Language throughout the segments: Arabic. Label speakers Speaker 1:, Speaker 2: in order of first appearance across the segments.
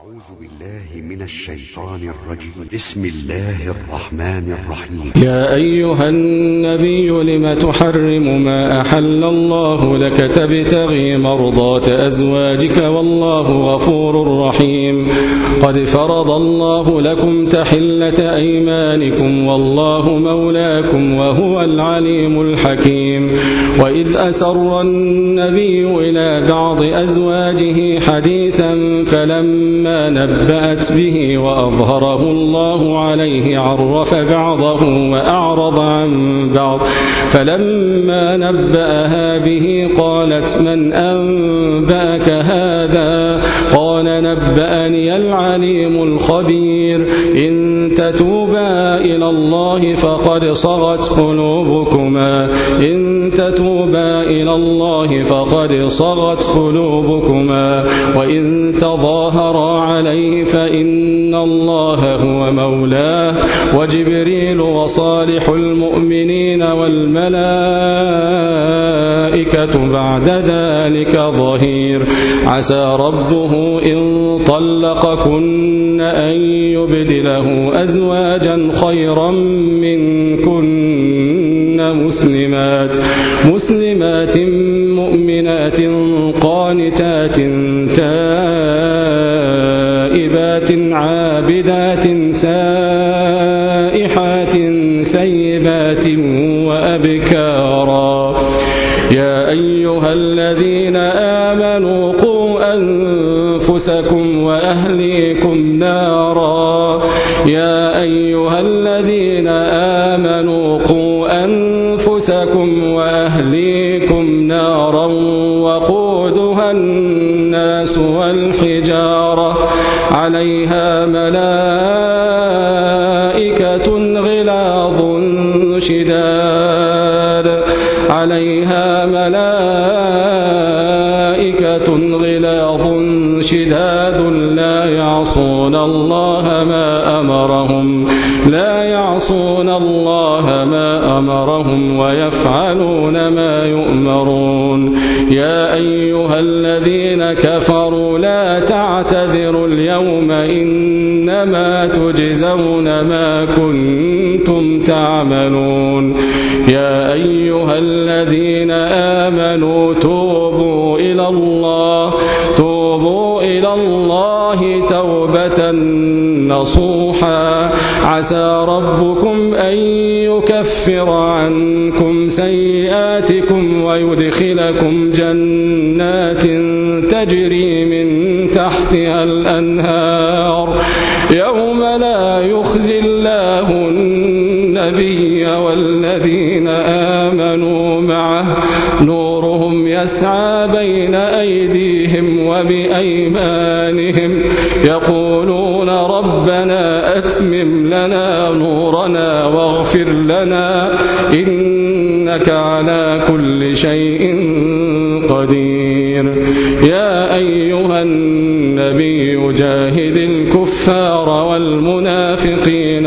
Speaker 1: أعوذ بالله من الشيطان الرجيم. بسم الله الرحمن الرحيم.
Speaker 2: يا أيها النبي لم تحرم ما أحل الله لك تبتغي مرضات أزواجك والله غفور رحيم. قد فرض الله لكم تحلة أيمانكم والله مولاكم وهو العليم الحكيم. وإذ أسر النبي إلى بعض أزواجه حديثا فلما نبأت به وأظهره الله عليه عرف بعضه وأعرض عن بعض. فلما نبأها به قالت من أنبأك هذا؟ قال نبأني العليم الخبير. إن تتوبا إلى الله فقد صغت قلوبكما وإن تظاهرا عليه فإن الله هو مولاه وجبريل وصالح المؤمنين والملائكة بعد ذلك ظهير. عسى ربه إن طلقكن أن يبدله أزواجا خيرا منكن مسلمات مؤمنات قانتات تائبات عابدات سائحات ثيبات وأبكارا. يا أيها الذين آمنوا قوا أنفسكم وأهليكم نارا وقودها الناس والحجارة عليها ملائكة غلاظ شداد لا يعصون الله ما أمرهم ويفعلون ما يؤمرون. يا أيها الذين كفروا لا تعتذروا اليوم إنما تجزون ما كنتم تعملون. يا أيها الذين آمنوا توبوا إلى الله توبة نصوحا. عسى ربكم أن يكفر عنكم سيئاتكم ويدخلكم جنات تجري من تحتها الأنهار يوم لا يخزي الله النبي والذين آمنوا معه نورهم يسعى بين أيديهم وبأيمانهم يقولون ربنا أتمم لنا نورنا واغفر لنا إنك على كل شيء قدير. يا أيها النبي جاهد الكفار والمنافقين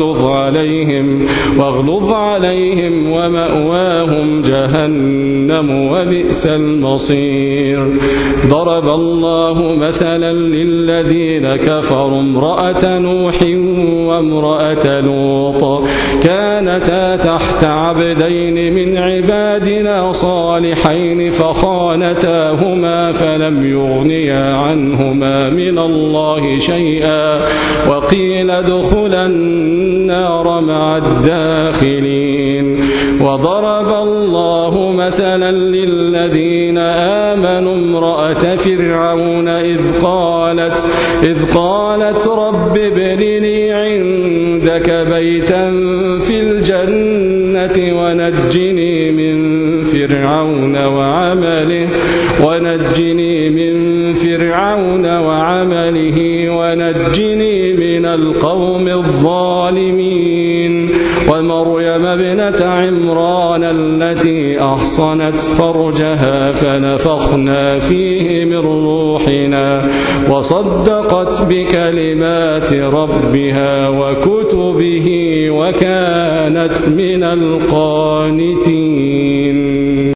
Speaker 2: واغلظ عليهم ومأواهم جهنم وبئس المصير. ضرب الله مثلا للذين كفروا امرأة نوح وامرأة لوط كانتا تحت عبدين من عبادنا صالحين فخانتاهما فلم يغنيا عنهما من الله شيئا وقيل ادخلا النار مع الداخلين. وضرب الله مثلا للذين آمنوا امرأة فرعون إذ قالت رب ابن لي عندك بيتا في الجنة ونجني من فرعون وعمله ونجني من القوم الظالمين. ومريم ابنة عمران التي أحصنت فرجها فنفخنا فيه من روحنا وصدقت بكلمات ربها وكتبه وكانت من القانتين.